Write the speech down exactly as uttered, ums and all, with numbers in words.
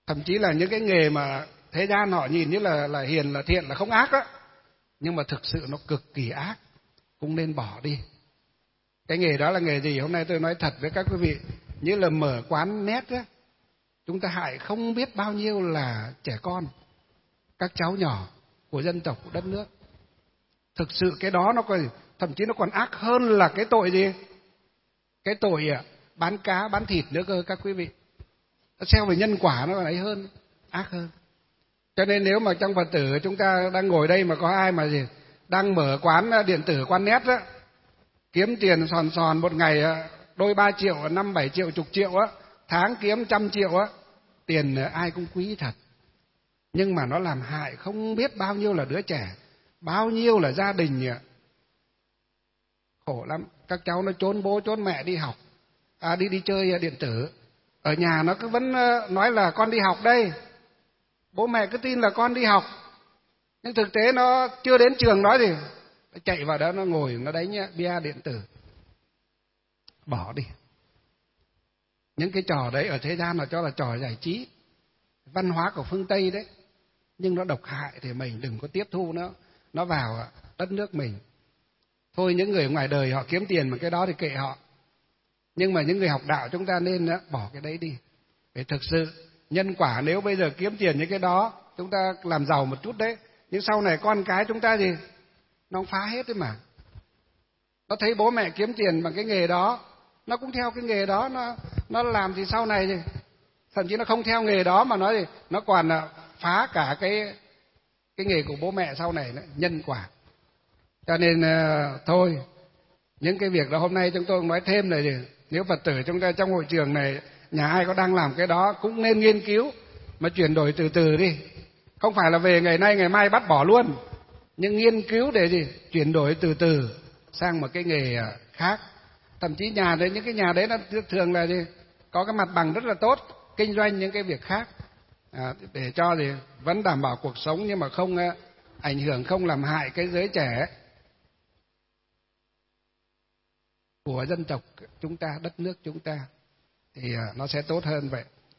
Thậm chí là những cái nghề mà thế gian họ nhìn như là là hiền, là thiện, là không ác á, nhưng mà thực sự nó cực kỳ ác, cũng nên bỏ đi. Cái nghề đó là nghề gì? Hôm nay tôi nói thật với các quý vị, như là mở quán net á, chúng ta hại không biết bao nhiêu là trẻ con, các cháu nhỏ của dân tộc, của đất nước. Thực sự cái đó nó còn, thậm chí nó còn ác hơn là cái tội gì? Cái tội bán cá, bán thịt nữa cơ các quý vị. Nó xeo về nhân quả nó còn ấy hơn, ác hơn. Cho nên nếu mà trong Phật tử chúng ta đang ngồi đây mà có ai mà gì đang mở quán điện tử, quán net á, kiếm tiền sòn sòn một ngày đôi ba triệu, năm bảy triệu, chục triệu á, tháng kiếm trăm triệu á, tiền ai cũng quý thật. Nhưng mà nó làm hại không biết bao nhiêu là đứa trẻ, bao nhiêu là gia đình khổ lắm. Các cháu nó trốn bố trốn mẹ đi học, à, đi đi chơi điện tử. Ở nhà nó cứ vẫn nói là con đi học đây, bố mẹ cứ tin là con đi học, nhưng thực tế nó chưa đến trường nói gì, nó chạy vào đó nó ngồi nó đánh bia điện tử. Bỏ đi. Những cái trò đấy ở thế gian là cho là trò giải trí, văn hóa của phương Tây đấy, nhưng nó độc hại thì mình đừng có tiếp thu nó, nó vào đất nước mình. Thôi những người ngoài đời họ kiếm tiền mà cái đó thì kệ họ. Nhưng mà những người học đạo chúng ta nên bỏ cái đấy đi. Để thực sự nhân quả, nếu bây giờ kiếm tiền những cái đó, chúng ta làm giàu một chút đấy, nhưng sau này con cái chúng ta gì, nó phá hết đấy mà. Nó thấy bố mẹ kiếm tiền bằng cái nghề đó, nó cũng theo cái nghề đó, nó nó làm thì sau này gì, thậm chí nó không theo nghề đó mà nó gì, nó còn phá cả cái cái nghề của bố mẹ sau này nữa, nhân quả. Cho nên uh, thôi, những cái việc đó hôm nay chúng tôi nói thêm này, nếu Phật tử chúng ta trong hội trường này, nhà ai có đang làm cái đó cũng nên nghiên cứu mà chuyển đổi từ từ đi. Không phải là về ngày nay ngày mai bắt bỏ luôn, nhưng nghiên cứu để gì, chuyển đổi từ từ sang một cái nghề khác. Thậm chí nhà đấy, những cái nhà đấy nó thường là gì, có cái mặt bằng rất là tốt, kinh doanh những cái việc khác, à, để cho gì vẫn đảm bảo cuộc sống nhưng mà không uh, ảnh hưởng, không làm hại cái giới trẻ của dân tộc chúng ta, đất nước chúng ta, thì nó sẽ tốt hơn vậy.